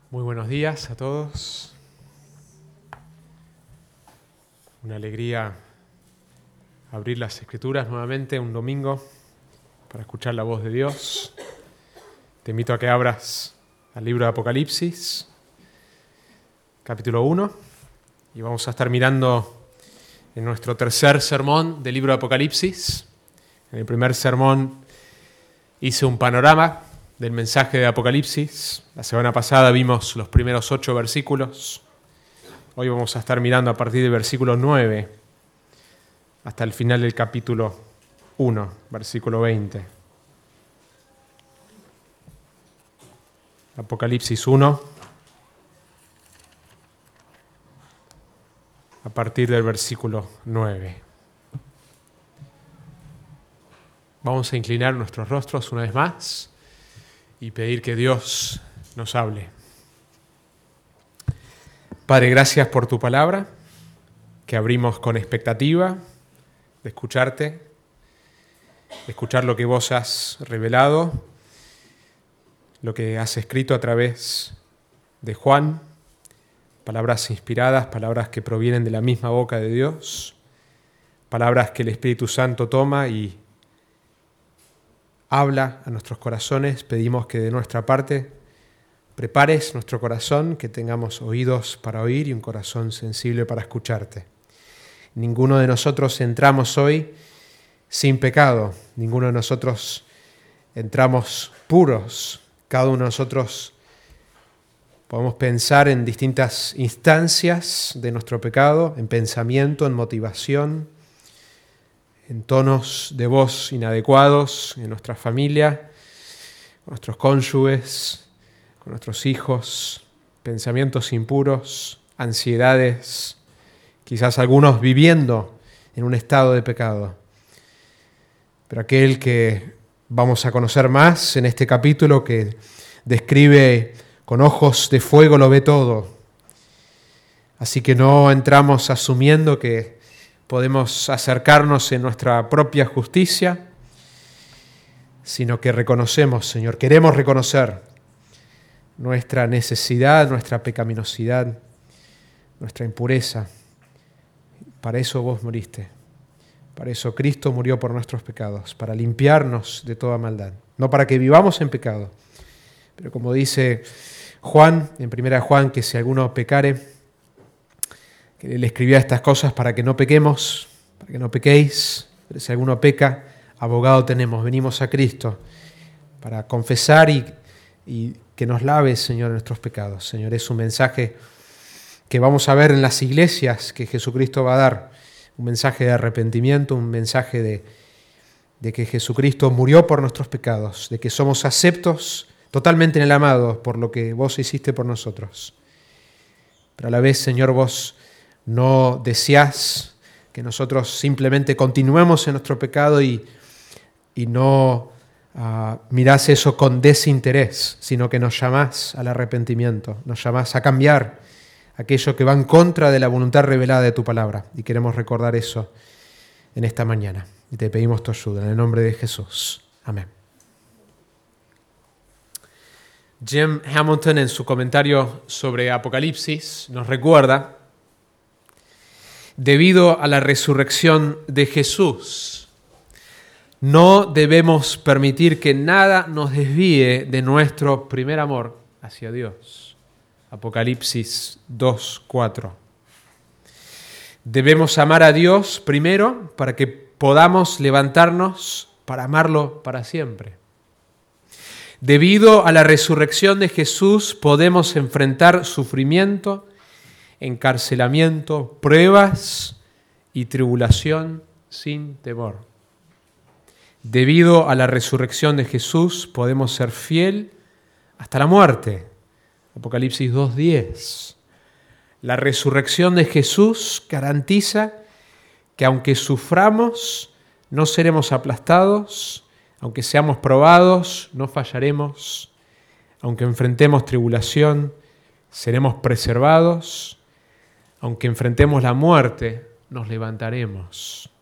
Muy buenos días a todos. Una alegría abrir las Escrituras nuevamente un domingo para escuchar la voz de Dios. Te invito a que abras al libro de Apocalipsis, capítulo 1, y vamos a estar mirando en nuestro tercer sermón del libro de Apocalipsis. En el primer sermón hice un panorama del mensaje de Apocalipsis. La semana pasada vimos los primeros 8 versículos. Hoy vamos a estar mirando a partir del versículo 9 hasta el final del capítulo 1, versículo 20. Apocalipsis 1, a partir del versículo 9. Vamos a inclinar nuestros rostros una vez más y pedir que Dios nos hable. Padre, gracias por tu palabra, que abrimos con expectativa de escucharte, de escuchar lo que vos has revelado, lo que has escrito a través de Juan, palabras inspiradas, palabras que provienen de la misma boca de Dios, palabras que el Espíritu Santo toma y habla a nuestros corazones. Pedimos que de nuestra parte prepares nuestro corazón, que tengamos oídos para oír y un corazón sensible para escucharte. Ninguno de nosotros entramos hoy sin pecado, ninguno de nosotros entramos puros. Cada uno de nosotros podemos pensar en distintas instancias de nuestro pecado, en pensamiento, en motivación, en tonos de voz inadecuados en nuestra familia, con nuestros cónyuges, con nuestros hijos, pensamientos impuros, ansiedades, quizás algunos viviendo en un estado de pecado. Pero aquel que vamos a conocer más en este capítulo, que describe con ojos de fuego, lo ve todo. Así que no entramos asumiendo que podemos acercarnos en nuestra propia justicia, sino que reconocemos, Señor, queremos reconocer nuestra necesidad, nuestra pecaminosidad, nuestra impureza. Para eso vos moriste, para eso Cristo murió por nuestros pecados, para limpiarnos de toda maldad, no para que vivamos en pecado, pero como dice Juan, en 1 Juan, que si alguno pecare, que le escribía estas cosas para que no pequemos, para que no pequéis, pero si alguno peca, abogado tenemos, venimos a Cristo para confesar y que nos lave, Señor, nuestros pecados. Señor, es un mensaje que vamos a ver en las iglesias que Jesucristo va a dar, un mensaje de arrepentimiento, un mensaje de que Jesucristo murió por nuestros pecados, de que somos aceptos totalmente en el amado por lo que vos hiciste por nosotros. Pero a la vez, Señor, vos no deseás que nosotros simplemente continuemos en nuestro pecado y no mirás eso con desinterés, sino que nos llamás al arrepentimiento, nos llamás a cambiar aquello que va en contra de la voluntad revelada de tu palabra. Y queremos recordar eso en esta mañana. Y te pedimos tu ayuda en el nombre de Jesús. Amén. Jim Hamilton, en su comentario sobre Apocalipsis, nos recuerda: debido a la resurrección de Jesús, no debemos permitir que nada nos desvíe de nuestro primer amor hacia Dios. Apocalipsis 2:4. Debemos amar a Dios primero para que podamos levantarnos para amarlo para siempre. Debido a la resurrección de Jesús podemos enfrentar sufrimiento, encarcelamiento, pruebas y tribulación sin temor. Debido a la resurrección de Jesús podemos ser fiel hasta la muerte. Apocalipsis 2:10. La resurrección de Jesús garantiza que aunque suframos, no seremos aplastados, aunque seamos probados, no fallaremos, aunque enfrentemos tribulación, seremos preservados, aunque enfrentemos la muerte, nos levantaremos.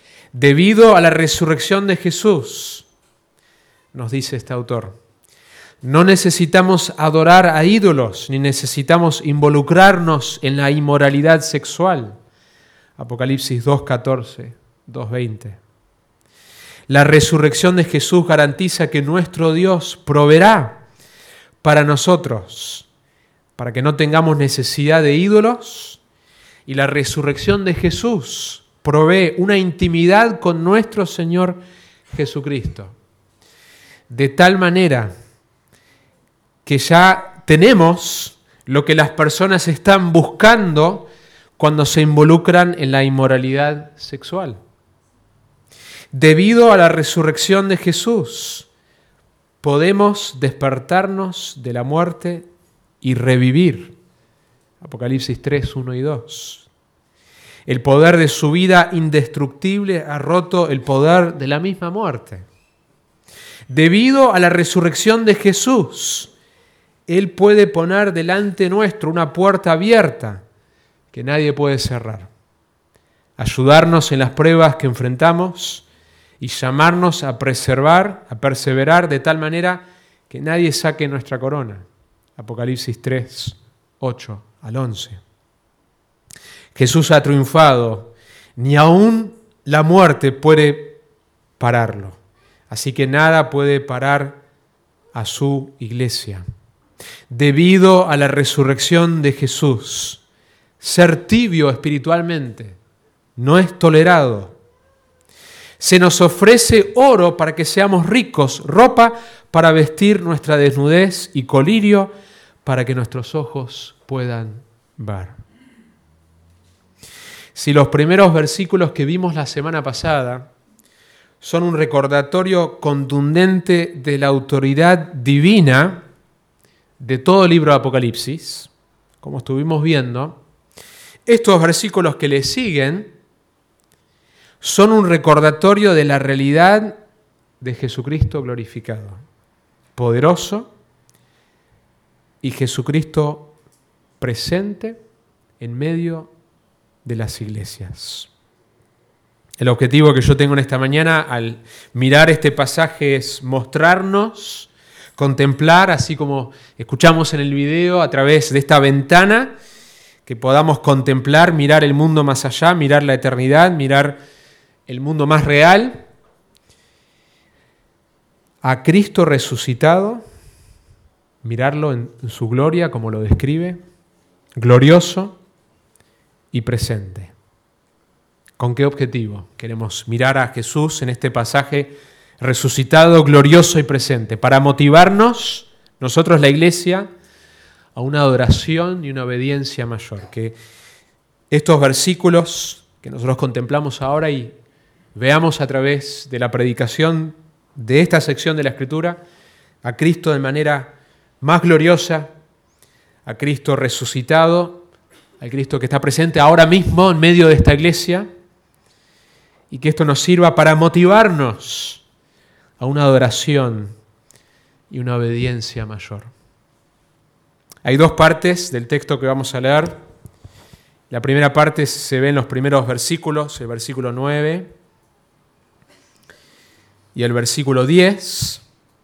Debido a la resurrección de Jesús, nos dice este autor, No necesitamos adorar a ídolos, ni necesitamos involucrarnos en la inmoralidad sexual. Apocalipsis 2:14, 2:20. La resurrección de Jesús garantiza que nuestro Dios proveerá para nosotros, para que no tengamos necesidad de ídolos, y la resurrección de Jesús provee una intimidad con nuestro Señor Jesucristo. De tal manera que ya tenemos lo que las personas están buscando cuando se involucran en la inmoralidad sexual. Debido a la resurrección de Jesús, podemos despertarnos de la muerte y revivir. Apocalipsis 3, 1 y 2. El poder de su vida indestructible ha roto el poder de la misma muerte. Debido a la resurrección de Jesús, Él puede poner delante nuestro una puerta abierta que nadie puede cerrar, ayudarnos en las pruebas que enfrentamos y llamarnos a perseverar de tal manera que nadie saque nuestra corona. Apocalipsis 3, 8 al 11. Jesús ha triunfado, ni aún la muerte puede pararlo, así que nada puede parar a su iglesia. Debido a la resurrección de Jesús, ser tibio espiritualmente no es tolerado. Se nos ofrece oro para que seamos ricos, ropa para vestir nuestra desnudez y colirio para que nuestros ojos puedan ver. Si los primeros versículos que vimos la semana pasada son un recordatorio contundente de la autoridad divina de todo el libro de Apocalipsis, como estuvimos viendo, estos versículos que le siguen son un recordatorio de la realidad de Jesucristo glorificado, poderoso, y Jesucristo presente en medio de las iglesias. El objetivo que yo tengo en esta mañana al mirar este pasaje es mostrarnos, contemplar, así como escuchamos en el video, a través de esta ventana, que podamos contemplar, mirar el mundo más allá, mirar la eternidad, mirar el mundo más real, a Cristo resucitado, mirarlo en su gloria, como lo describe, glorioso y presente. ¿Con qué objetivo? Queremos mirar a Jesús en este pasaje resucitado, glorioso y presente, para motivarnos, nosotros la iglesia, a una adoración y una obediencia mayor. Que estos versículos que nosotros contemplamos ahora y veamos a través de la predicación de esta sección de la Escritura, a Cristo de manera más gloriosa, a Cristo resucitado, al Cristo que está presente ahora mismo en medio de esta iglesia, y que esto nos sirva para motivarnos a una adoración y una obediencia mayor. Hay dos partes del texto que vamos a leer. La primera parte se ve en los primeros versículos, el versículo 9 y el versículo 10,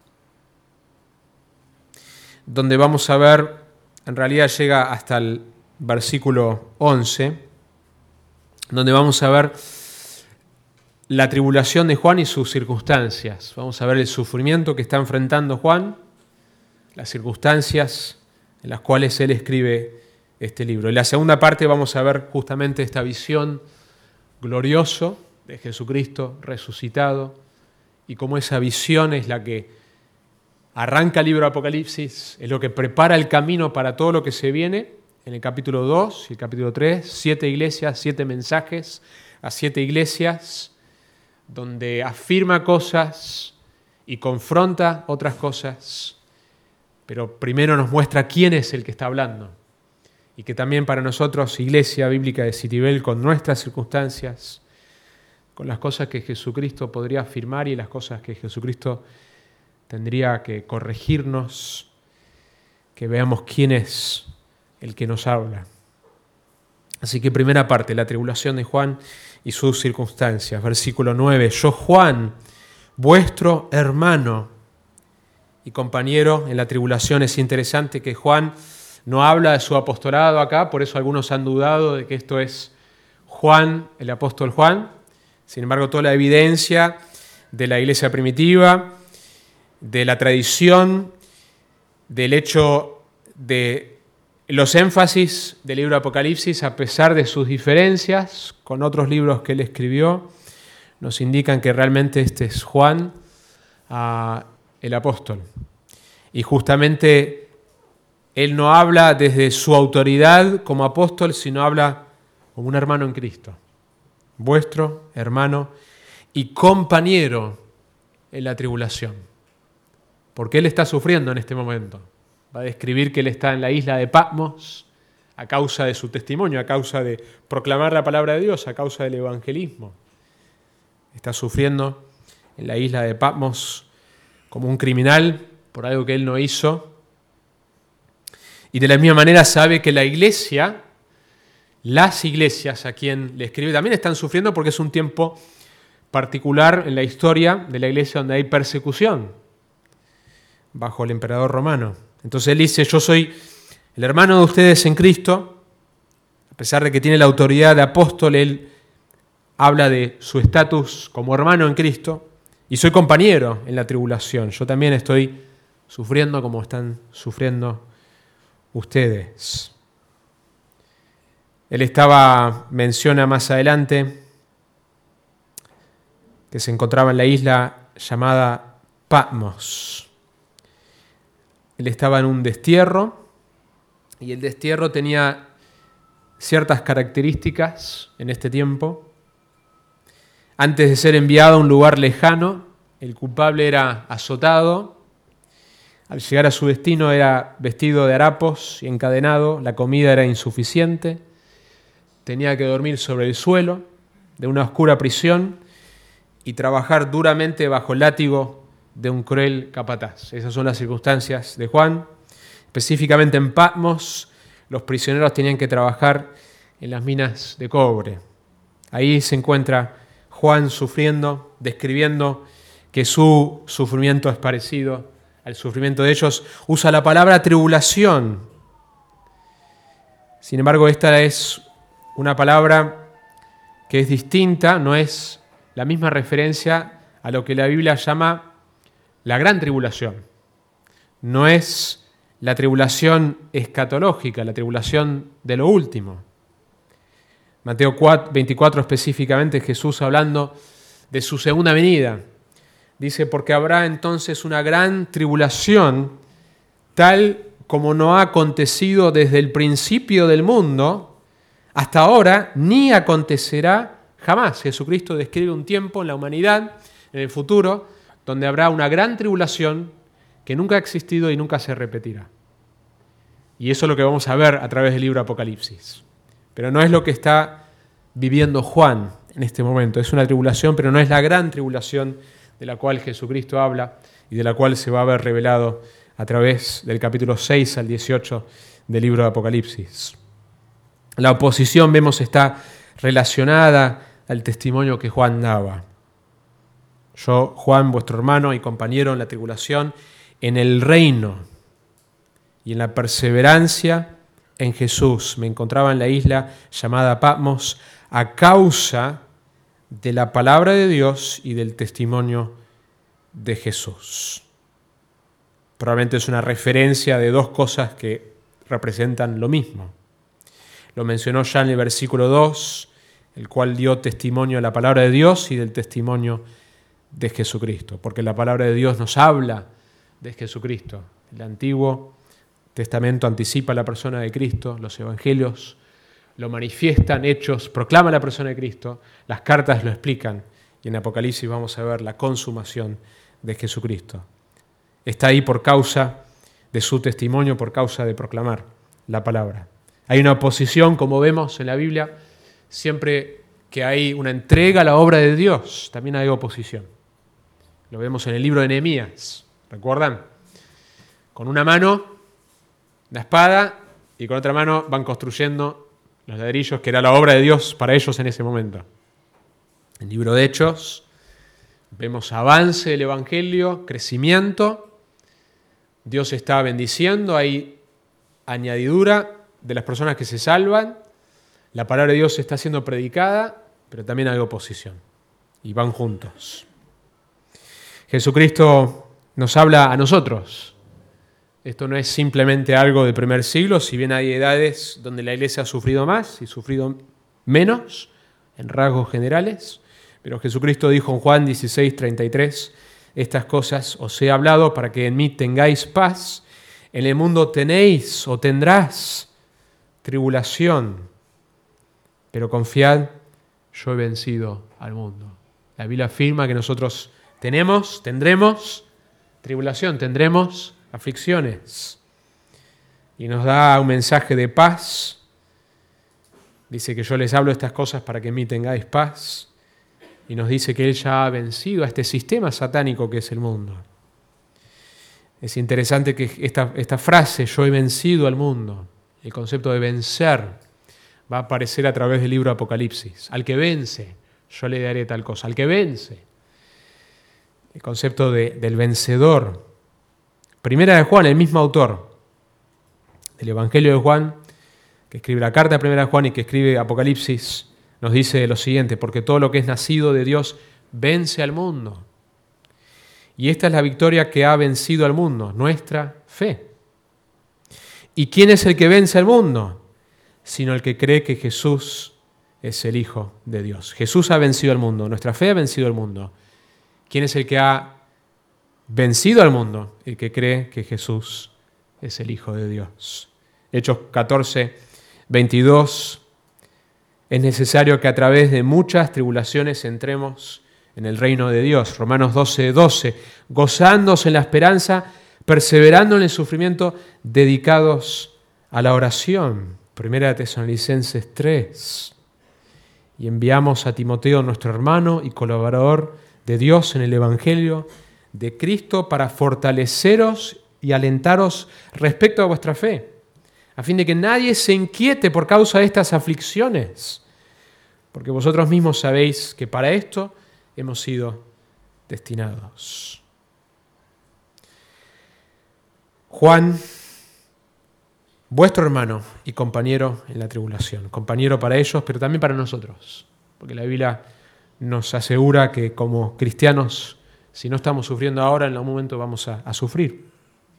donde vamos a ver, en realidad llega hasta el versículo 11, donde vamos a ver la tribulación de Juan y sus circunstancias. Vamos a ver el sufrimiento que está enfrentando Juan, las circunstancias en las cuales él escribe este libro. En la segunda parte vamos a ver justamente esta visión gloriosa de Jesucristo resucitado y cómo esa visión es la que arranca el libro de Apocalipsis, es lo que prepara el camino para todo lo que se viene en el capítulo 2 y el capítulo 3, 7 iglesias, 7 mensajes a 7 iglesias, donde afirma cosas y confronta otras cosas, pero primero nos muestra quién es el que está hablando. Y que también para nosotros, Iglesia Bíblica de Citibel, con nuestras circunstancias, con las cosas que Jesucristo podría afirmar y las cosas que Jesucristo tendría que corregirnos, que veamos quién es el que nos habla. Así que primera parte, la tribulación de Juan y sus circunstancias. Versículo 9, yo Juan, vuestro hermano y compañero en la tribulación. Es interesante que Juan no habla de su apostolado acá, por eso algunos han dudado de que esto es Juan, el apóstol Juan. Sin embargo, toda la evidencia de la iglesia primitiva, de la tradición, del hecho de los énfasis del libro de Apocalipsis, a pesar de sus diferencias con otros libros que él escribió, nos indican que realmente este es Juan, el apóstol. Y justamente él no habla desde su autoridad como apóstol, sino habla como un hermano en Cristo, vuestro hermano y compañero en la tribulación. Porque él está sufriendo en este momento. Va a describir que él está en la isla de Patmos a causa de su testimonio, a causa de proclamar la palabra de Dios, a causa del evangelismo. Está sufriendo en la isla de Patmos como un criminal por algo que él no hizo. Y de la misma manera sabe que la iglesia, las iglesias a quien le escribe, también están sufriendo porque es un tiempo particular en la historia de la iglesia donde hay persecución bajo el emperador romano. Entonces él dice, yo soy el hermano de ustedes en Cristo, a pesar de que tiene la autoridad de apóstol, él habla de su estatus como hermano en Cristo, y soy compañero en la tribulación. Yo también estoy sufriendo como están sufriendo ustedes. Él menciona más adelante que se encontraba en la isla llamada Patmos. Él estaba en un destierro y el destierro tenía ciertas características en este tiempo. Antes de ser enviado a un lugar lejano, el culpable era azotado. Al llegar a su destino era vestido de harapos y encadenado, la comida era insuficiente, tenía que dormir sobre el suelo de una oscura prisión y trabajar duramente bajo el látigo de un cruel capataz. Esas son las circunstancias de Juan. Específicamente en Patmos, los prisioneros tenían que trabajar en las minas de cobre. Ahí se encuentra Juan sufriendo, describiendo que su sufrimiento es parecido al sufrimiento de ellos. Usa la palabra tribulación. Sin embargo, esta es una palabra que es distinta, no es la misma referencia a lo que la Biblia llama la gran tribulación. No es la tribulación escatológica, la tribulación de lo último. Mateo 24 específicamente, Jesús hablando de su segunda venida. Dice, porque habrá entonces una gran tribulación, tal como no ha acontecido desde el principio del mundo hasta ahora, ni acontecerá jamás. Jesucristo describe un tiempo en la humanidad, en el futuro, donde habrá una gran tribulación que nunca ha existido y nunca se repetirá. Y eso es lo que vamos a ver a través del libro Apocalipsis. Pero no es lo que está viviendo Juan en este momento. Es una tribulación, pero no es la gran tribulación de la cual Jesucristo habla y de la cual se va a ver revelado a través del capítulo 6 al 18 del libro de Apocalipsis. La oposición, vemos, está relacionada al testimonio que Juan daba. Yo, Juan, vuestro hermano y compañero en la tribulación, en el reino y en la perseverancia en Jesús, me encontraba en la isla llamada Patmos a causa de la palabra de Dios y del testimonio de Jesús. Probablemente es una referencia de dos cosas que representan lo mismo. Lo mencionó ya en el versículo 2, el cual dio testimonio a la palabra de Dios y del testimonio de Jesucristo, porque la palabra de Dios nos habla de Jesucristo. El Antiguo Testamento anticipa la persona de Cristo, los evangelios lo manifiestan, Hechos proclama la persona de Cristo, las cartas lo explican y en Apocalipsis vamos a ver la consumación de Jesucristo. Está ahí por causa de su testimonio, por causa de proclamar la palabra. Hay una oposición, como vemos en la Biblia, siempre que hay una entrega a la obra de Dios, también hay oposición. Lo vemos en el libro de Nehemías, ¿recuerdan? Con una mano, la espada, y con otra mano van construyendo los ladrillos, que era la obra de Dios para ellos en ese momento. En el libro de Hechos vemos avance del Evangelio, crecimiento, Dios está bendiciendo, hay añadidura de las personas que se salvan, la palabra de Dios está siendo predicada, pero también hay oposición, y van juntos. Jesucristo nos habla a nosotros. Esto no es simplemente algo del primer siglo, si bien hay edades donde la iglesia ha sufrido más y sufrido menos, en rasgos generales, pero Jesucristo dijo en Juan 16:33, estas cosas os he hablado para que en mí tengáis paz, en el mundo tenéis o tendrás tribulación, pero confiad, yo he vencido al mundo. La Biblia afirma que nosotros tendremos tribulación, tendremos aflicciones. Y nos da un mensaje de paz. Dice que yo les hablo estas cosas para que en mí tengáis paz. Y nos dice que Él ya ha vencido a este sistema satánico que es el mundo. Es interesante que esta frase, yo he vencido al mundo, el concepto de vencer, va a aparecer a través del libro Apocalipsis. Al que vence, yo le daré tal cosa. Al que vence. El concepto del vencedor. Primera de Juan, el mismo autor del Evangelio de Juan, que escribe la carta de Primera de Juan y que escribe Apocalipsis, nos dice lo siguiente, porque todo lo que es nacido de Dios vence al mundo. Y esta es la victoria que ha vencido al mundo, nuestra fe. ¿Y quién es el que vence al mundo? Sino el que cree que Jesús es el Hijo de Dios. Jesús ha vencido al mundo, nuestra fe ha vencido al mundo. ¿Quién es el que ha vencido al mundo? El que cree que Jesús es el Hijo de Dios. Hechos 14:22. Es necesario que a través de muchas tribulaciones entremos en el reino de Dios. Romanos 12:12. Gozándose en la esperanza, perseverando en el sufrimiento, dedicados a la oración. Primera de Tesalonicenses 3. Y enviamos a Timoteo, nuestro hermano y colaborador de Dios en el Evangelio de Cristo, para fortaleceros y alentaros respecto a vuestra fe, a fin de que nadie se inquiete por causa de estas aflicciones, porque vosotros mismos sabéis que para esto hemos sido destinados. Juan, vuestro hermano y compañero en la tribulación, compañero para ellos, pero también para nosotros, porque la Biblia nos asegura que como cristianos, si no estamos sufriendo ahora, en algún momento vamos a sufrir.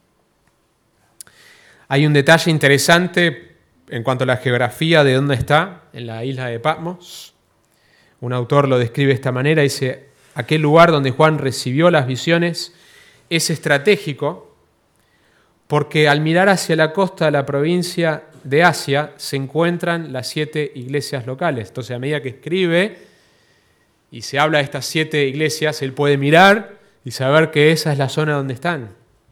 Hay un detalle interesante en cuanto a la geografía de dónde está, en la isla de Patmos. Un autor lo describe de esta manera, dice, aquel lugar donde Juan recibió las visiones es estratégico porque al mirar hacia la costa de la provincia de Asia se encuentran las 7 iglesias locales. Entonces, a medida que escribe y se habla de estas 7 iglesias, él puede mirar y saber que esa es la zona donde están.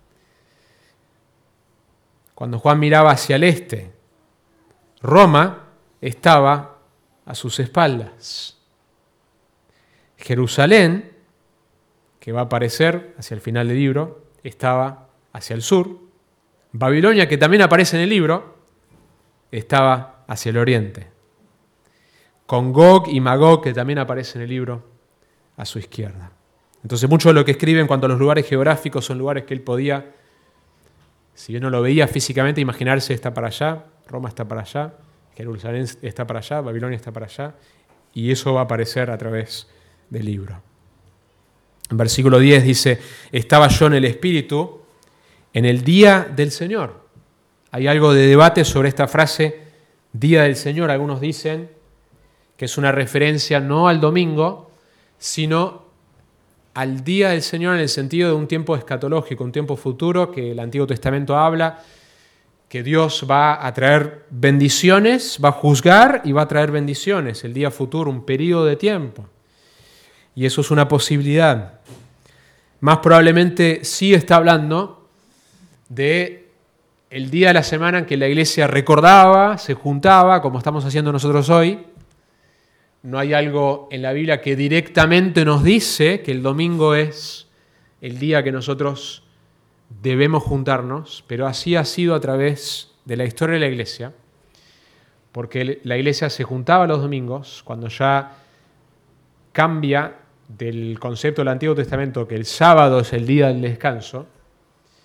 Cuando Juan miraba hacia el este, Roma estaba a sus espaldas. Jerusalén, que va a aparecer hacia el final del libro, estaba hacia el sur. Babilonia, que también aparece en el libro, estaba hacia el oriente. Con Gog y Magog, que también aparece en el libro, a su izquierda. Entonces, mucho de lo que escribe en cuanto a los lugares geográficos son lugares que él podía, si bien no lo veía físicamente, imaginarse está para allá, Roma está para allá, Jerusalén está para allá, Babilonia está para allá, y eso va a aparecer a través del libro. En versículo 10 dice, estaba yo en el Espíritu en el día del Señor. Hay algo de debate sobre esta frase, día del Señor. Algunos dicen que es una referencia no al domingo, sino al día del Señor en el sentido de un tiempo escatológico, un tiempo futuro que el Antiguo Testamento habla, que Dios va a traer bendiciones, va a juzgar y va a traer bendiciones, el día futuro, un periodo de tiempo. Y eso es una posibilidad. Más probablemente sí está hablando de el día de la semana en que la iglesia recordaba, se juntaba, como estamos haciendo nosotros hoy. No hay algo en la Biblia que directamente nos dice que el domingo es el día que nosotros debemos juntarnos, pero así ha sido a través de la historia de la iglesia, porque la iglesia se juntaba los domingos, cuando ya cambia del concepto del Antiguo Testamento que el sábado es el día del descanso.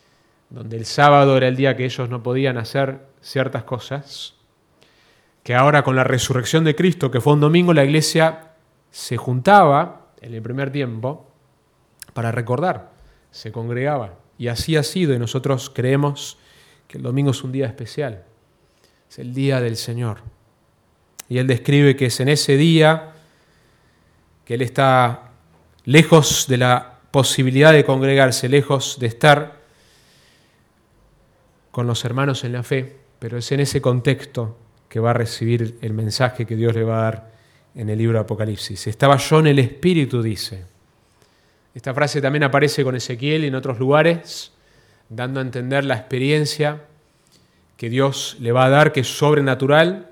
donde el sábado era el día que ellos no podían hacer ciertas cosas, que ahora con la resurrección de Cristo, que fue un domingo, la iglesia se juntaba en el primer tiempo para recordar, se congregaba. Y así ha sido, y nosotros creemos que el domingo es un día especial, es el día del Señor. Y Él describe que es en ese día que Él está lejos de la posibilidad de congregarse, lejos de estar con los hermanos en la fe, pero es en ese contexto que va a recibir el mensaje que Dios le va a dar en el libro de Apocalipsis. Estaba yo en el Espíritu, dice. Esta frase también aparece con Ezequiel y en otros lugares, dando a entender la experiencia que Dios le va a dar, que es sobrenatural,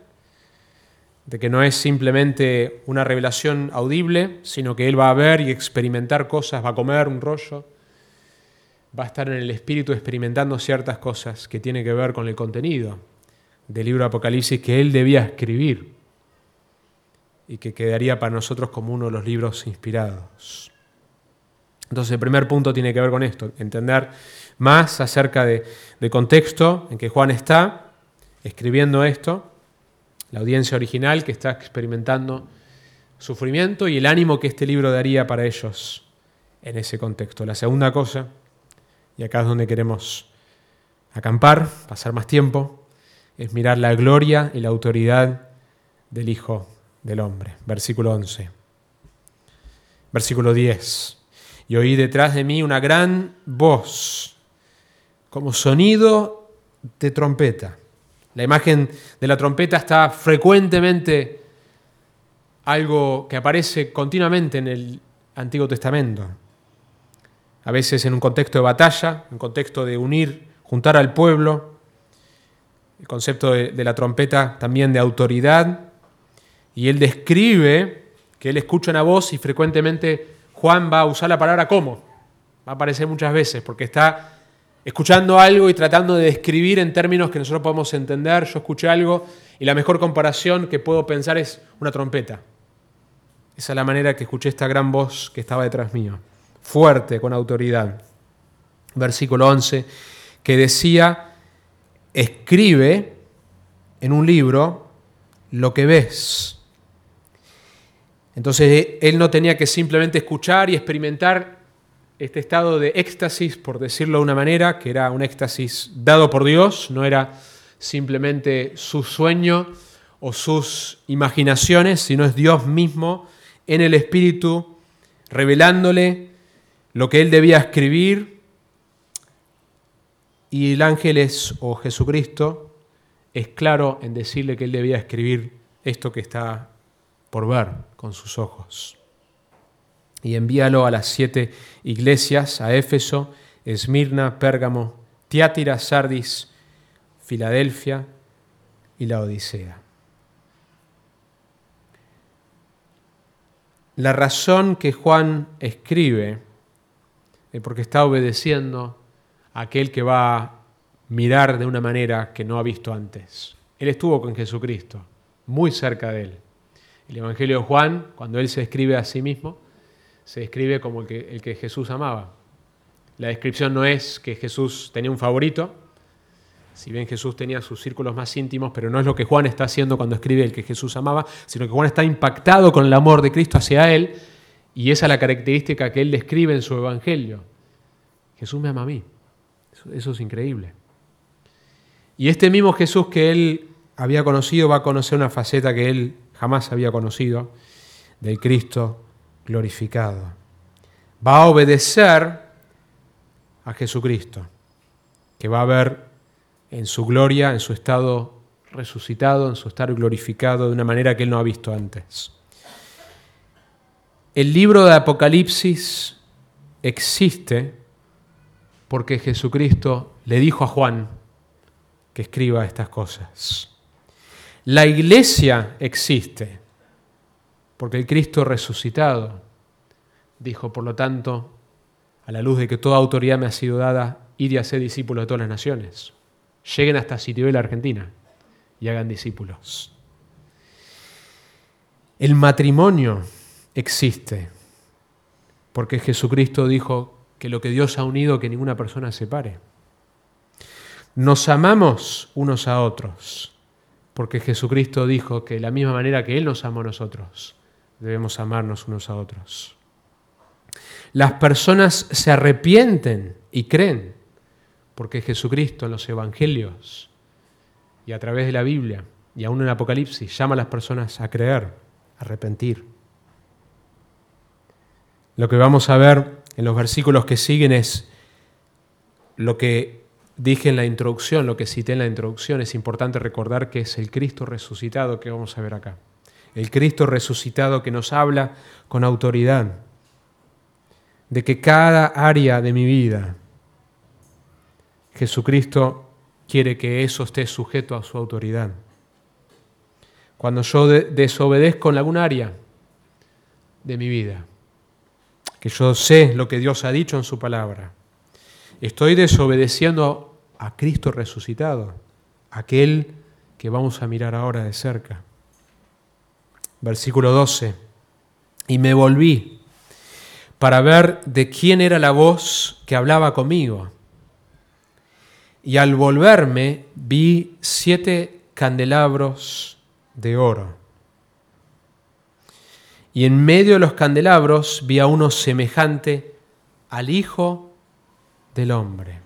de que no es simplemente una revelación audible, sino que Él va a ver y experimentar cosas, va a comer un rollo, va a estar en el Espíritu experimentando ciertas cosas que tienen que ver con el contenido del libro de Apocalipsis que Él debía escribir y que quedaría para nosotros como uno de los libros inspirados. Entonces el primer punto tiene que ver con esto, entender más acerca del contexto en que Juan está escribiendo esto, la audiencia original que está experimentando sufrimiento y el ánimo que este libro daría para ellos en ese contexto. La segunda cosa, y acá es donde queremos acampar, pasar más tiempo, es mirar la gloria y la autoridad del Hijo del Hombre. Versículo 11. Versículo 10. Y oí detrás de mí una gran voz, como sonido de trompeta. La imagen de la trompeta está frecuentemente algo que aparece continuamente en el Antiguo Testamento. A veces en un contexto de batalla, en un contexto de juntar al pueblo. El concepto de la trompeta también de autoridad. Y él describe que él escucha una voz y frecuentemente Juan va a usar la palabra como. Va a aparecer muchas veces porque está escuchando algo y tratando de describir en términos que nosotros podemos entender. Yo escuché algo y la mejor comparación que puedo pensar es una trompeta. Esa es la manera que escuché esta gran voz que estaba detrás mío. Fuerte, con autoridad. Versículo 11, que decía, escribe en un libro lo que ves. Entonces él no tenía que simplemente escuchar y experimentar este estado de éxtasis, por decirlo de una manera, que era un éxtasis dado por Dios, no era simplemente su sueño o sus imaginaciones, sino es Dios mismo en el Espíritu revelándole lo que él debía escribir, y el ángel o Jesucristo es claro en decirle que él debía escribir esto que está por ver con sus ojos. Y envíalo a las 7 iglesias, a Éfeso, Esmirna, Pérgamo, Tiátira, Sardis, Filadelfia y la Odisea. La razón que Juan escribe es porque está obedeciendo a aquel que va a mirar de una manera que no ha visto antes. Él estuvo con Jesucristo, muy cerca de él. El Evangelio de Juan, cuando él se describe a sí mismo, se describe como el que Jesús amaba. La descripción no es que Jesús tenía un favorito, si bien Jesús tenía sus círculos más íntimos, pero no es lo que Juan está haciendo cuando escribe el que Jesús amaba, sino que Juan está impactado con el amor de Cristo hacia él, y esa es la característica que él describe en su Evangelio. Jesús me ama a mí. Eso es increíble. Y este mismo Jesús que él había conocido va a conocer una faceta que él jamás había conocido, del Cristo glorificado. Va a obedecer a Jesucristo, que va a ver en su gloria, en su estado resucitado, en su estado glorificado de una manera que él no ha visto antes. El libro de Apocalipsis existe porque Jesucristo le dijo a Juan que escriba estas cosas. La iglesia existe porque el Cristo resucitado dijo, por lo tanto, a la luz de que toda autoridad me ha sido dada, id y haced discípulos de todas las naciones. Lleguen hasta Citibela, Argentina, y hagan discípulos. El matrimonio existe porque Jesucristo dijo que lo que Dios ha unido, que ninguna persona separe. nos amamos unos a otros, porque Jesucristo dijo que de la misma manera que Él nos amó a nosotros, debemos amarnos unos a otros. Las personas se arrepienten y creen, porque Jesucristo en los evangelios y a través de la Biblia y aún en el Apocalipsis llama a las personas a creer, a arrepentir. Lo que vamos a ver en los versículos que siguen es lo que dije en la introducción, lo que cité en la introducción. Es importante recordar que es el Cristo resucitado que vamos a ver acá. El Cristo resucitado que nos habla con autoridad de que cada área de mi vida, Jesucristo quiere que eso esté sujeto a su autoridad. Cuando yo desobedezco en algún área de mi vida, que yo sé lo que Dios ha dicho en su palabra, estoy desobedeciendo a Cristo resucitado, aquel que vamos a mirar ahora de cerca. Versículo 12. Y me volví para ver de quién era la voz que hablaba conmigo. Y al volverme vi 7 candelabros de oro. Y en medio de los candelabros vi a uno semejante al Hijo del Hombre.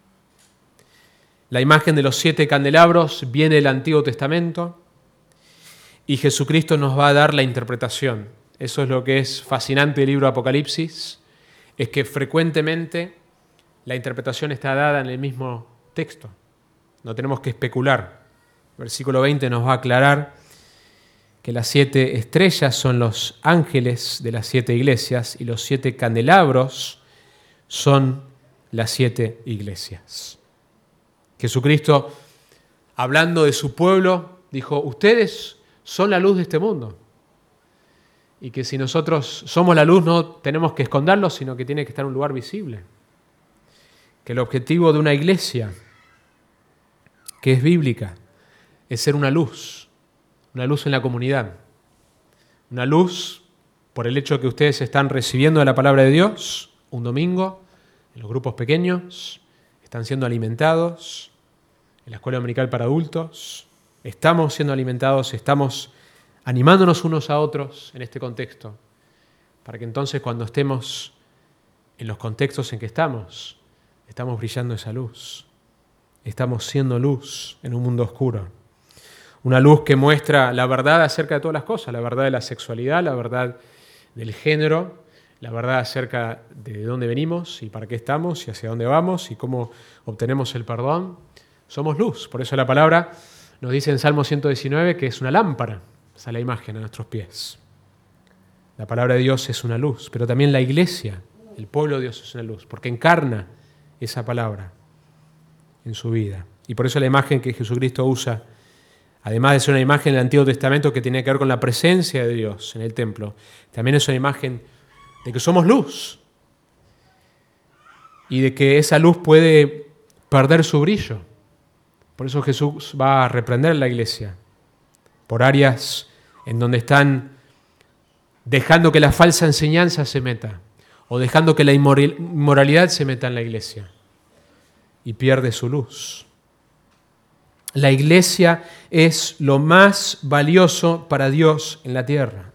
La imagen de los 7 candelabros viene del Antiguo Testamento y Jesucristo nos va a dar la interpretación. Eso es lo que es fascinante del libro de Apocalipsis, es que frecuentemente la interpretación está dada en el mismo texto. No tenemos que especular. El versículo 20 nos va a aclarar que las 7 estrellas son los ángeles de las 7 iglesias y los 7 candelabros son las 7 iglesias. Jesucristo, hablando de su pueblo, dijo, ustedes son la luz de este mundo. Y que si nosotros somos la luz no tenemos que esconderlo, sino que tiene que estar en un lugar visible. Que el objetivo de una iglesia que es bíblica es ser una luz en la comunidad. Una luz por el hecho que ustedes están recibiendo de la palabra de Dios un domingo en los grupos pequeños, están siendo alimentados en la escuela dominical para adultos, estamos siendo alimentados, estamos animándonos unos a otros en este contexto, para que entonces cuando estemos en los contextos en que estamos brillando esa luz, estamos siendo luz en un mundo oscuro. Una luz que muestra la verdad acerca de todas las cosas, la verdad de la sexualidad, la verdad del género, la verdad acerca de dónde venimos y para qué estamos y hacia dónde vamos y cómo obtenemos el perdón. Somos luz, por eso la palabra nos dice en Salmo 119 que es una lámpara, esa es la imagen a nuestros pies. La palabra de Dios es una luz, pero también la iglesia, el pueblo de Dios es una luz, porque encarna esa palabra en su vida. Y por eso la imagen que Jesucristo usa, además de ser una imagen del Antiguo Testamento que tiene que ver con la presencia de Dios en el templo, también es una imagen de que somos luz y de que esa luz puede perder su brillo. Por eso Jesús va a reprender a la iglesia por áreas en donde están dejando que la falsa enseñanza se meta o dejando que la inmoralidad se meta en la iglesia y pierde su luz. La iglesia es lo más valioso para Dios en la tierra.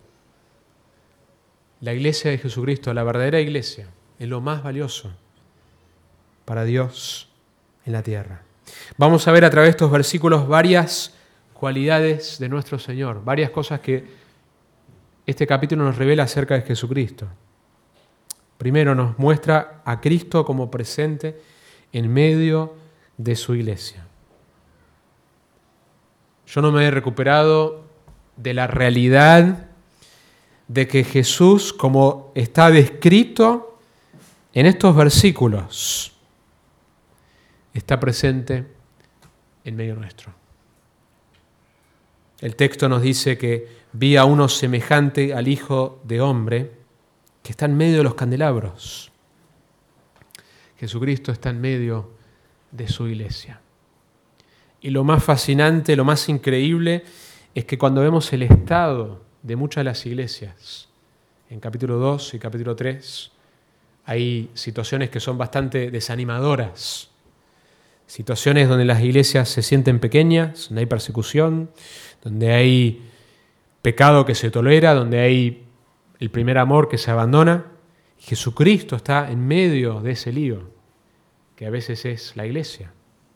La iglesia de Jesucristo, la verdadera iglesia, es lo más valioso para Dios en la tierra. Vamos a ver a través de estos versículos varias cualidades de nuestro Señor, varias cosas que este capítulo nos revela acerca de Jesucristo. Primero nos muestra a Cristo como presente en medio de su iglesia. Yo no me he recuperado de la realidad de que Jesús, como está descrito en estos versículos, está presente en medio nuestro. El texto nos dice que vi a uno semejante al Hijo de Hombre que está en medio de los candelabros. Jesucristo está en medio de su iglesia. Y lo más fascinante, lo más increíble, es que cuando vemos el estado de muchas de las iglesias, en capítulo 2 y capítulo 3, hay situaciones que son bastante desanimadoras. Situaciones donde las iglesias se sienten pequeñas, donde hay persecución, donde hay pecado que se tolera, donde hay el primer amor que se abandona. Y Jesucristo está en medio de ese lío, que a veces es la iglesia.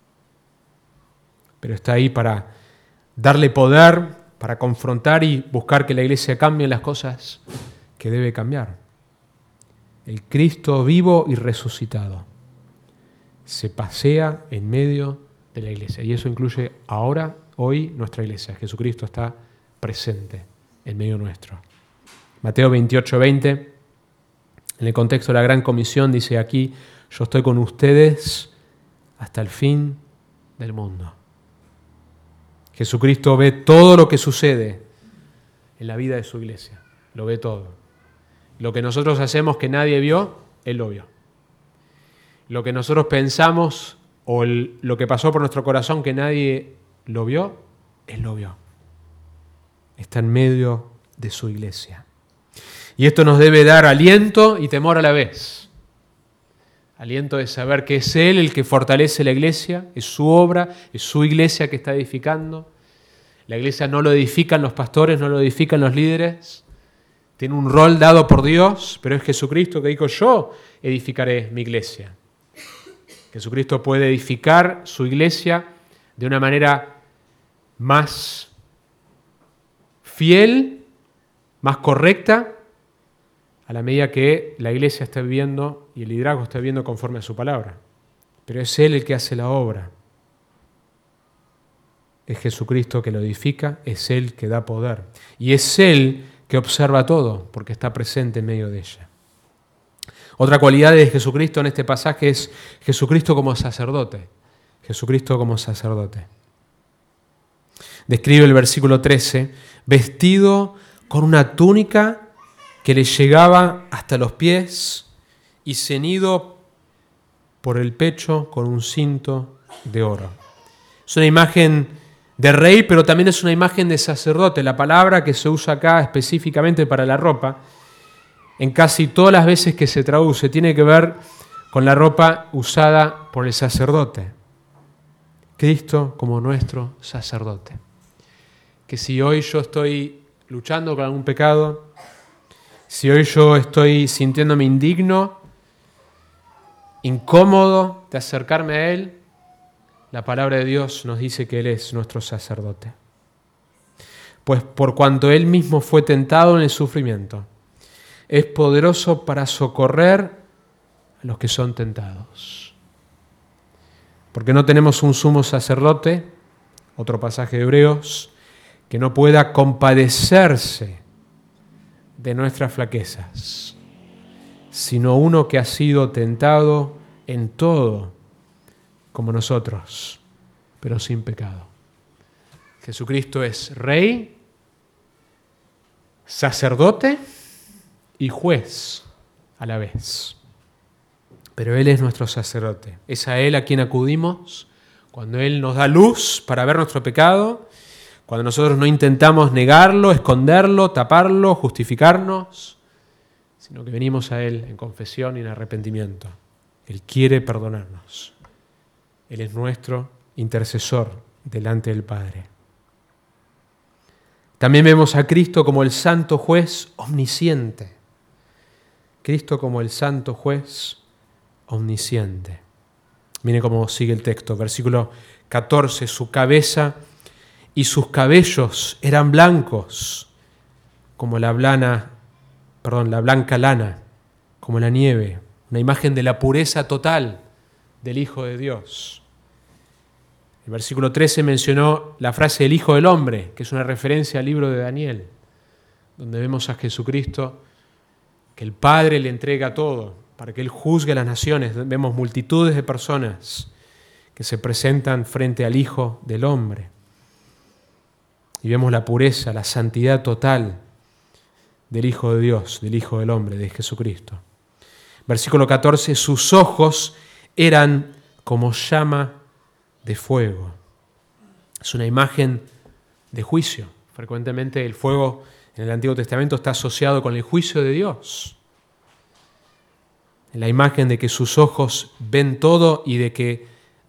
Pero está ahí para darle poder, para confrontar y buscar que la iglesia cambie las cosas que debe cambiar. El Cristo vivo y resucitado se pasea en medio de la iglesia. Y eso incluye ahora, hoy, nuestra iglesia. Jesucristo está presente en medio nuestro. Mateo 28:20, en el contexto de la Gran Comisión, dice aquí: yo estoy con ustedes hasta el fin del mundo. Jesucristo ve todo lo que sucede en la vida de su iglesia. Lo ve todo. Lo que nosotros hacemos que nadie vio, Él lo vio. Lo que nosotros pensamos o lo que pasó por nuestro corazón que nadie lo vio, Él lo vio. Está en medio de su iglesia. Y esto nos debe dar aliento y temor a la vez. Aliento de saber que es Él el que fortalece la iglesia, es su obra, es su iglesia que está edificando. La iglesia no lo edifican los pastores, no lo edifican los líderes. Tiene un rol dado por Dios, pero es Jesucristo que dijo: yo edificaré mi iglesia. Jesucristo puede edificar su iglesia de una manera más fiel, más correcta, a la medida que la iglesia está viviendo y el liderazgo está viviendo conforme a su palabra. Pero es Él el que hace la obra. Es Jesucristo que lo edifica, es Él que da poder. Y es Él que observa todo, porque está presente en medio de ella. Otra cualidad de Jesucristo en este pasaje es Jesucristo como sacerdote. Jesucristo como sacerdote. Describe el versículo 13, vestido con una túnica que le llegaba hasta los pies y ceñido por el pecho con un cinto de oro. Es una imagen de rey, pero también es una imagen de sacerdote. La palabra que se usa acá específicamente para la ropa, en casi todas las veces que se traduce, tiene que ver con la ropa usada por el sacerdote. Cristo como nuestro sacerdote. Que si hoy yo estoy luchando con algún pecado, si hoy yo estoy sintiéndome indigno, incómodo de acercarme a Él, la palabra de Dios nos dice que Él es nuestro sacerdote. Pues por cuanto Él mismo fue tentado en el sufrimiento, es poderoso para socorrer a los que son tentados. Porque no tenemos un sumo sacerdote, otro pasaje de Hebreos, que no pueda compadecerse de nuestras flaquezas, sino uno que ha sido tentado en todo, como nosotros, pero sin pecado. Jesucristo es Rey, sacerdote y juez a la vez. Pero Él es nuestro sacerdote. Es a Él a quien acudimos cuando Él nos da luz para ver nuestro pecado, cuando nosotros no intentamos negarlo, esconderlo, taparlo, justificarnos, sino que venimos a Él en confesión y en arrepentimiento. Él quiere perdonarnos. Él es nuestro intercesor delante del Padre. También vemos a Cristo como el santo juez omnisciente. Cristo como el santo juez omnisciente. Miren cómo sigue el texto, versículo 14, su cabeza y sus cabellos eran blancos como la blanca lana, como la nieve, una imagen de la pureza total del Hijo de Dios. El versículo 13 mencionó la frase del Hijo del Hombre, que es una referencia al libro de Daniel, donde vemos a Jesucristo que el Padre le entrega todo para que Él juzgue a las naciones. Vemos multitudes de personas que se presentan frente al Hijo del Hombre. Y vemos la pureza, la santidad total del Hijo de Dios, del Hijo del Hombre, de Jesucristo. Versículo 14, sus ojos eran como llama de fuego. Es una imagen de juicio. Frecuentemente el fuego en el Antiguo Testamento está asociado con el juicio de Dios. La imagen de que sus ojos ven todo y de que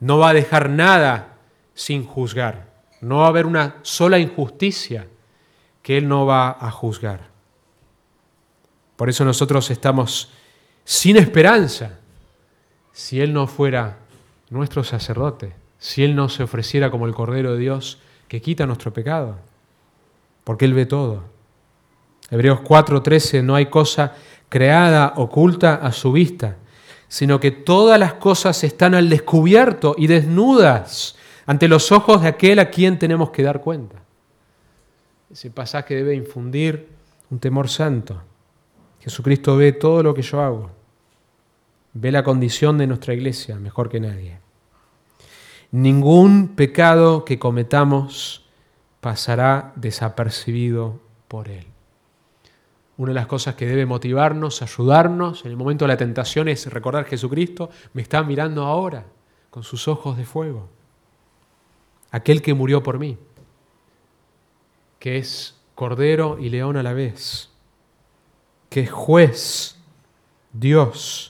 no va a dejar nada sin juzgar. No va a haber una sola injusticia que Él no va a juzgar. Por eso nosotros estamos sin esperanza si Él no fuera nuestro sacerdote, si Él no se ofreciera como el Cordero de Dios que quita nuestro pecado, porque Él ve todo. Hebreos 4:13, no hay cosa creada oculta a su vista, sino que todas las cosas están al descubierto y desnudas ante los ojos de aquel a quien tenemos que dar cuenta. Ese pasaje debe infundir un temor santo. Jesucristo ve todo lo que yo hago, ve la condición de nuestra iglesia mejor que nadie. Ningún pecado que cometamos pasará desapercibido por Él. Una de las cosas que debe motivarnos, ayudarnos en el momento de la tentación es recordar que Jesucristo me está mirando ahora con sus ojos de fuego. Aquel que murió por mí, que es Cordero y León a la vez, que es juez, Dios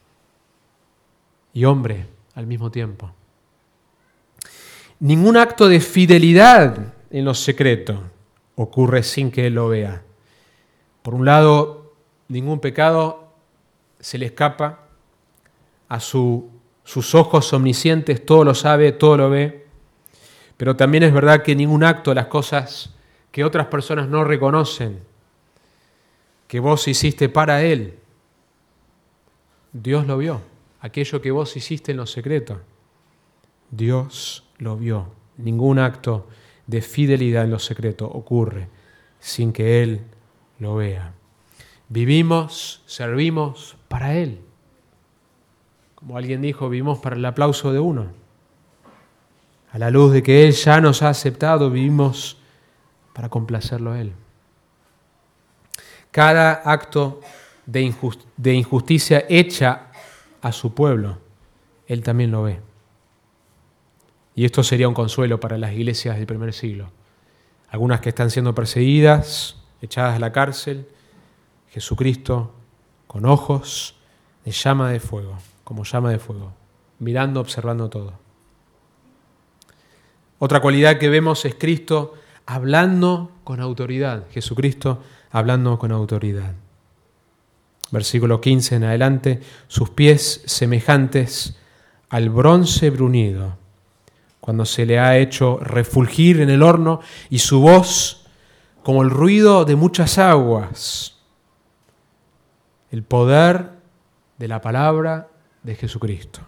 y hombre al mismo tiempo. Ningún acto de fidelidad en lo secreto ocurre sin que Él lo vea. Por un lado, ningún pecado se le escapa a sus ojos omniscientes, todo lo sabe, todo lo ve, pero también es verdad que ningún acto, las cosas que otras personas no reconocen, que vos hiciste para Él, Dios lo vio. Aquello que vos hiciste en lo secreto, Dios lo vio. Ningún acto de fidelidad en lo secreto ocurre sin que Él lo vea. Vivimos, servimos para Él. Como alguien dijo, vivimos para el aplauso de uno. A la luz de que Él ya nos ha aceptado, vivimos para complacerlo a Él. Cada acto de injusticia hecha a su pueblo, Él también lo ve. Y esto sería un consuelo para las iglesias del primer siglo. Algunas que están siendo perseguidas, echadas a la cárcel, Jesucristo con ojos de llama de fuego, como llama de fuego, mirando, observando todo. Otra cualidad que vemos es Cristo hablando con autoridad, Jesucristo hablando con autoridad. Versículo 15 en adelante, sus pies semejantes al bronce bruñido, cuando se le ha hecho refulgir en el horno, y su voz como el ruido de muchas aguas. El poder de la palabra de Jesucristo.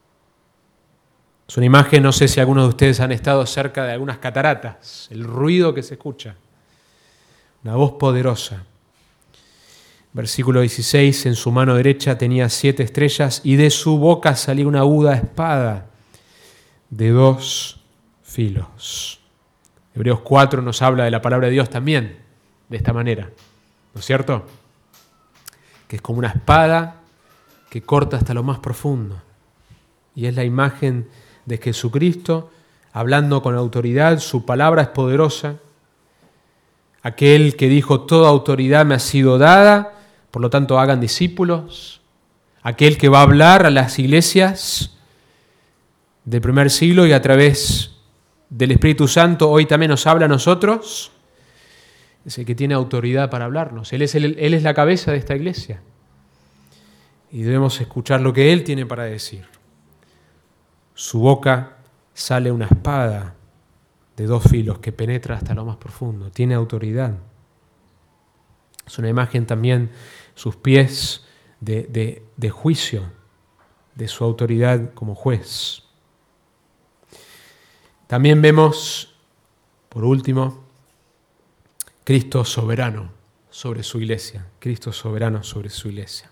Es una imagen, no sé si algunos de ustedes han estado cerca de algunas cataratas, el ruido que se escucha, una voz poderosa. Versículo 16, en su mano derecha tenía 7 estrellas y de su boca salía una aguda espada de 2 filos. Hebreos 4 nos habla de la palabra de Dios también, de esta manera, ¿no es cierto? Que es como una espada que corta hasta lo más profundo. Y es la imagen de Jesucristo hablando con autoridad, su palabra es poderosa. Aquel que dijo, toda autoridad me ha sido dada, por lo tanto hagan discípulos. Aquel que va a hablar a las iglesias del primer siglo y a través del Espíritu Santo hoy también nos habla a nosotros, es el que tiene autoridad para hablarnos. Él es la cabeza de esta iglesia y debemos escuchar lo que Él tiene para decir. Su boca sale una espada de 2 filos que penetra hasta lo más profundo. Tiene autoridad. Es una imagen también, sus pies de juicio, de su autoridad como juez. También vemos, por último, Cristo soberano sobre su iglesia. Cristo soberano sobre su iglesia.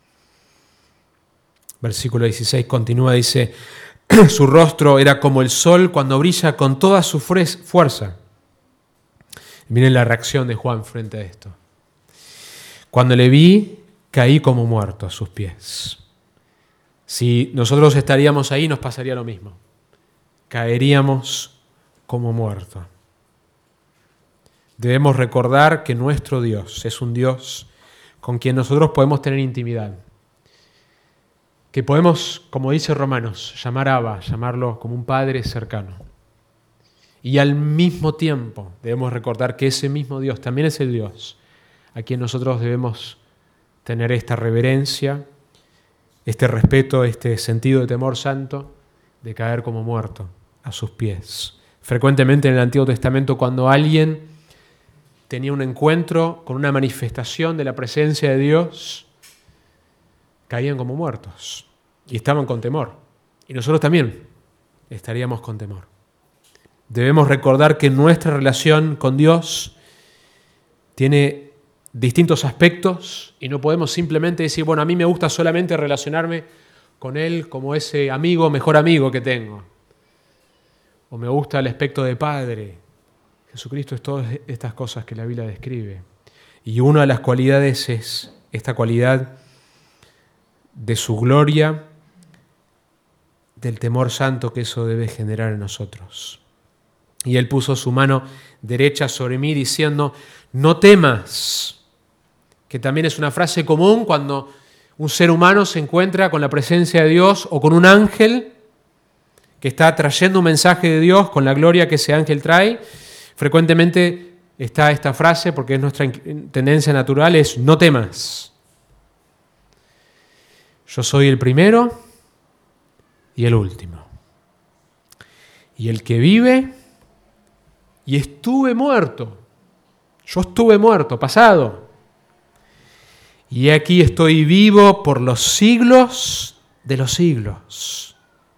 Versículo 16 continúa, dice, su rostro era como el sol cuando brilla con toda su fuerza. Miren la reacción de Juan frente a esto. Cuando le vi, caí como muerto a sus pies. Si nosotros estaríamos ahí, nos pasaría lo mismo. Caeríamos como muertos. Debemos recordar que nuestro Dios es un Dios con quien nosotros podemos tener intimidad. que podemos, como dice Romanos, llamar Abba, llamarlo como un Padre cercano. Y al mismo tiempo debemos recordar que ese mismo Dios también es el Dios a quien nosotros debemos tener esta reverencia, este respeto, este sentido de temor santo, de caer como muerto a sus pies. Frecuentemente en el Antiguo Testamento, cuando alguien tenía un encuentro con una manifestación de la presencia de Dios, caían como muertos y estaban con temor. Y nosotros también estaríamos con temor. Debemos recordar que nuestra relación con Dios tiene distintos aspectos y no podemos simplemente decir, bueno, a mí me gusta solamente relacionarme con Él como ese amigo, mejor amigo que tengo. O me gusta el aspecto de Padre. Jesucristo es todas estas cosas que la Biblia describe. Y una de las cualidades es esta cualidad de su gloria, del temor santo que eso debe generar en nosotros. Y Él puso su mano derecha sobre mí diciendo, no temas, que también es una frase común cuando un ser humano se encuentra con la presencia de Dios o con un ángel que está trayendo un mensaje de Dios con la gloria que ese ángel trae. Frecuentemente está esta frase, porque es nuestra tendencia natural, es no temas. Yo soy el primero y el último. Y el que vive y estuve muerto. Yo estuve muerto, pasado. Y aquí estoy vivo por los siglos de los siglos.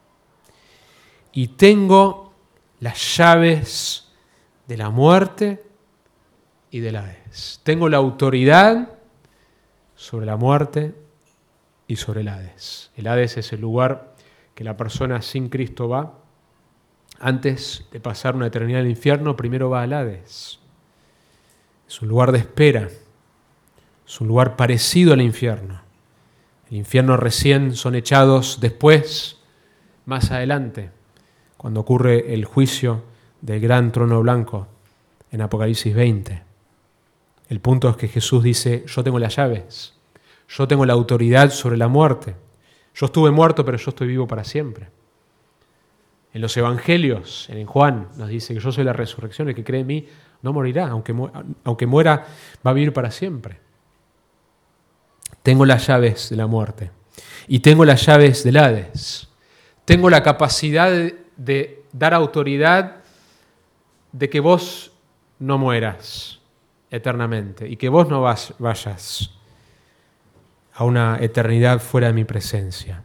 Y tengo las llaves de la muerte y del Hades. Tengo la autoridad sobre la muerte y sobre el Hades. El Hades es el lugar que la persona sin Cristo va. Antes de pasar una eternidad en el infierno, primero va al Hades. Es un lugar de espera. Es un lugar parecido al infierno. El infierno recién son echados después, más adelante, cuando ocurre el juicio del gran trono blanco en Apocalipsis 20. El punto es que Jesús dice, yo tengo las llaves, yo tengo la autoridad sobre la muerte. Yo estuve muerto, pero yo estoy vivo para siempre. En los evangelios, en Juan, nos dice que yo soy la resurrección, el que cree en mí no morirá, aunque muera, va a vivir para siempre. Tengo las llaves de la muerte y tengo las llaves del Hades. Tengo la capacidad de dar autoridad de que vos no mueras eternamente y que vos no vayas a una eternidad fuera de mi presencia.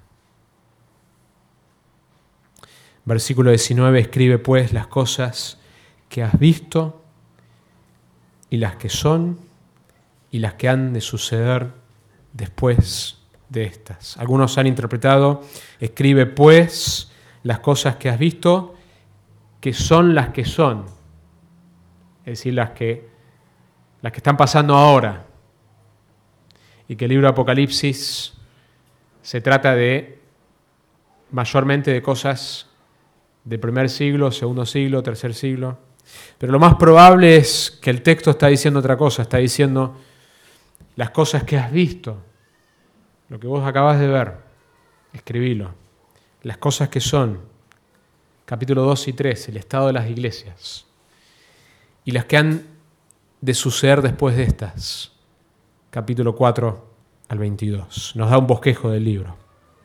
Versículo 19, escribe pues las cosas que has visto y las que son y las que han de suceder después de estas. Algunos han interpretado, escribe pues las cosas que has visto, que son las que son. Es decir, las que están pasando ahora. Y que el libro de Apocalipsis se trata mayormente de cosas del primer siglo, segundo siglo, tercer siglo. Pero lo más probable es que el texto está diciendo otra cosa, está diciendo las cosas que has visto, lo que vos acabas de ver, escribilo. Las cosas que son, capítulo 2 y 3, el estado de las iglesias. Y las que han de suceder después de estas, capítulo 4 al 22. Nos da un bosquejo del libro.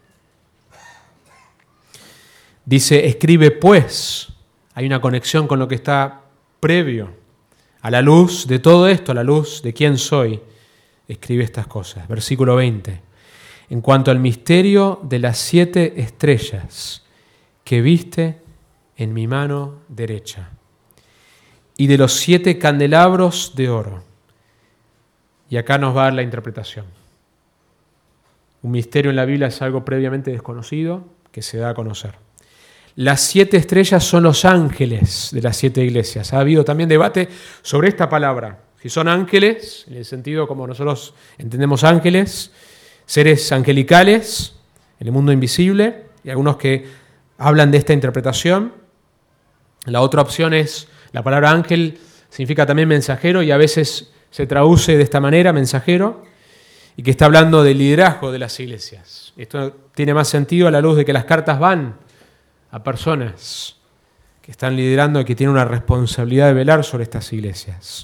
Dice, escribe pues, hay una conexión con lo que está previo, a la luz de todo esto, a la luz de quién soy, escribe estas cosas. Versículo 20. En cuanto al misterio de las 7 estrellas que viste en mi mano derecha y de los 7 candelabros de oro. Y acá nos va a dar la interpretación. Un misterio en la Biblia es algo previamente desconocido que se da a conocer. Las 7 estrellas son los ángeles de las 7 iglesias. Ha habido también debate sobre esta palabra. Si son ángeles, en el sentido como nosotros entendemos ángeles, seres angelicales en el mundo invisible, y algunos que hablan de esta interpretación. La otra opción es, la palabra ángel significa también mensajero y a veces se traduce de esta manera, mensajero. y que está hablando del liderazgo de las iglesias. Esto tiene más sentido a la luz de que las cartas van a personas que están liderando y que tienen una responsabilidad de velar sobre estas iglesias.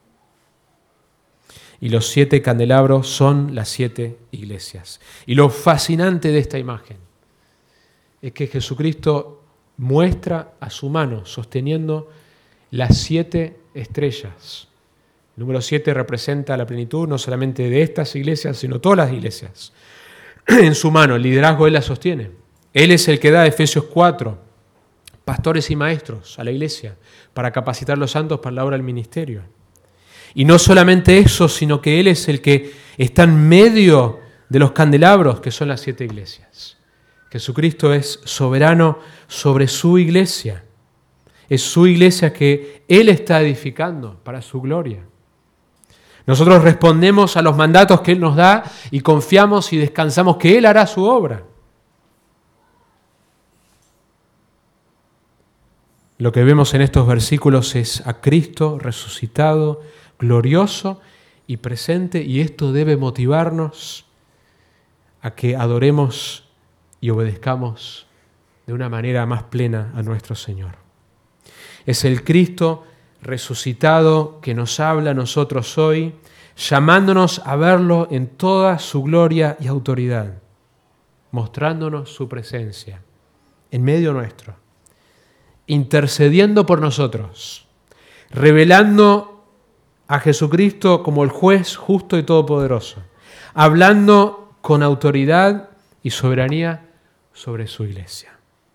Y los 7 candelabros son las 7 iglesias. Y lo fascinante de esta imagen es que Jesucristo muestra a su mano sosteniendo las 7 estrellas. El número 7 representa la plenitud no solamente de estas iglesias, sino todas las iglesias. En su mano, el liderazgo Él la sostiene. Él es el que da, Efesios 4, pastores y maestros a la iglesia para capacitar a los santos para la obra del ministerio. Y no solamente eso, sino que Él es el que está en medio de los candelabros, que son las 7 iglesias. Jesucristo es soberano sobre su iglesia. Es su iglesia que Él está edificando para su gloria. Nosotros respondemos a los mandatos que Él nos da y confiamos y descansamos que Él hará su obra. Lo que vemos en estos versículos es a Cristo resucitado, glorioso y presente, y esto debe motivarnos a que adoremos y obedezcamos de una manera más plena a nuestro Señor. Es el Cristo resucitado que nos habla a nosotros hoy, llamándonos a verlo en toda su gloria y autoridad, mostrándonos su presencia en medio nuestro, intercediendo por nosotros, revelando a Jesucristo como el juez justo y todopoderoso, hablando con autoridad y soberanía sobre su iglesia.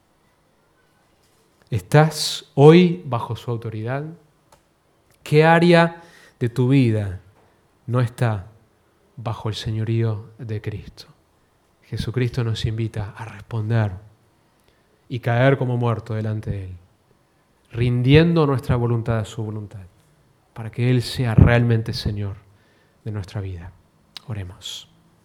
¿Estás hoy bajo su autoridad? ¿Qué área de tu vida no está bajo el señorío de Cristo? Jesucristo nos invita a responder y caer como muerto delante de Él, rindiendo nuestra voluntad a su voluntad, para que Él sea realmente Señor de nuestra vida. Oremos.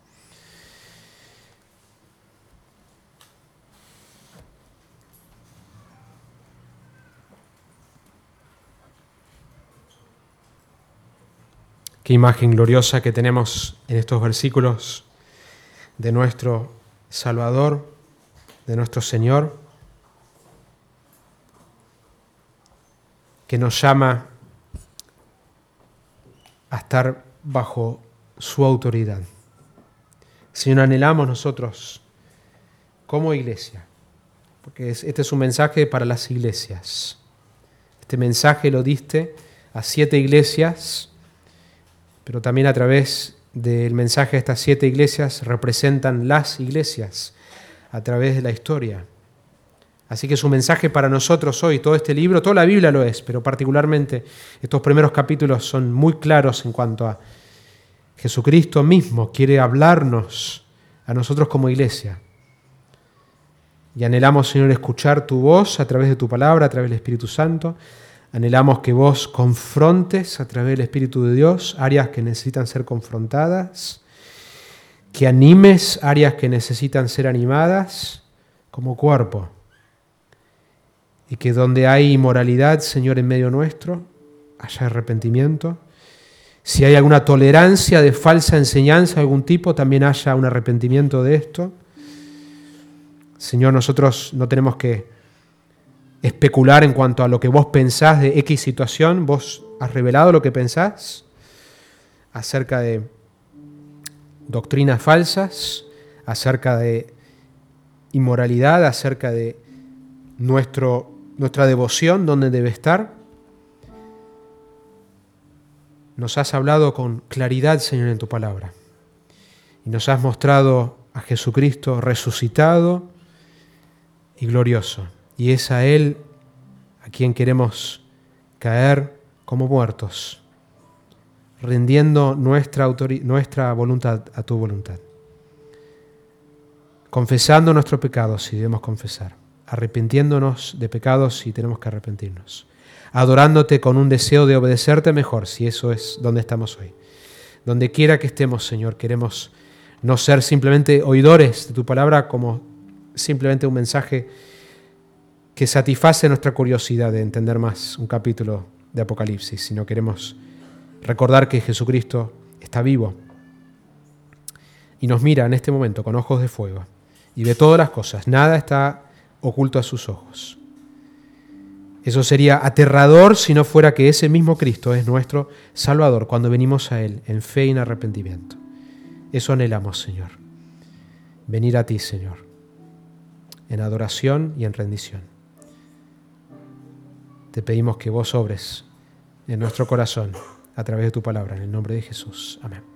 Qué imagen gloriosa que tenemos en estos versículos de nuestro Salvador, de nuestro Señor, que nos llama a estar bajo su autoridad. Señor, anhelamos nosotros como iglesia, porque este es un mensaje para las iglesias. Este mensaje lo diste a 7 iglesias, pero también a través del mensaje de estas 7 iglesias representan las iglesias a través de la historia. Así que es un mensaje para nosotros hoy. Todo este libro, toda la Biblia lo es, pero particularmente estos primeros capítulos son muy claros en cuanto a Jesucristo mismo quiere hablarnos a nosotros como iglesia. Y anhelamos, Señor, escuchar tu voz a través de tu palabra, a través del Espíritu Santo. Anhelamos que vos confrontes a través del Espíritu de Dios áreas que necesitan ser confrontadas, que animes áreas que necesitan ser animadas como cuerpo, y que donde hay inmoralidad, Señor, en medio nuestro, haya arrepentimiento. Si hay alguna tolerancia de falsa enseñanza de algún tipo, también haya un arrepentimiento de esto. Señor, nosotros no tenemos que especular en cuanto a lo que vos pensás de X situación. Vos has revelado lo que pensás acerca de doctrinas falsas, acerca de inmoralidad, acerca de nuestra devoción, dónde debe estar. Nos has hablado con claridad, Señor, en tu palabra. Y nos has mostrado a Jesucristo resucitado y glorioso. Y es a Él a quien queremos caer como muertos, rindiendo nuestra voluntad a tu voluntad. Confesando nuestros pecados si debemos confesar, arrepintiéndonos de pecados si tenemos que arrepentirnos, adorándote con un deseo de obedecerte mejor si eso es donde estamos hoy. Donde quiera que estemos, Señor, queremos no ser simplemente oidores de tu palabra como simplemente un mensaje que satisface nuestra curiosidad de entender más un capítulo de Apocalipsis, sino queremos recordar que Jesucristo está vivo y nos mira en este momento con ojos de fuego y ve todas las cosas, nada está oculto a sus ojos. Eso sería aterrador si no fuera que ese mismo Cristo es nuestro Salvador cuando venimos a Él en fe y en arrepentimiento. Eso anhelamos, Señor. Venir a ti, Señor, en adoración y en rendición. Te pedimos que vos obres en nuestro corazón a través de tu palabra, en el nombre de Jesús. Amén.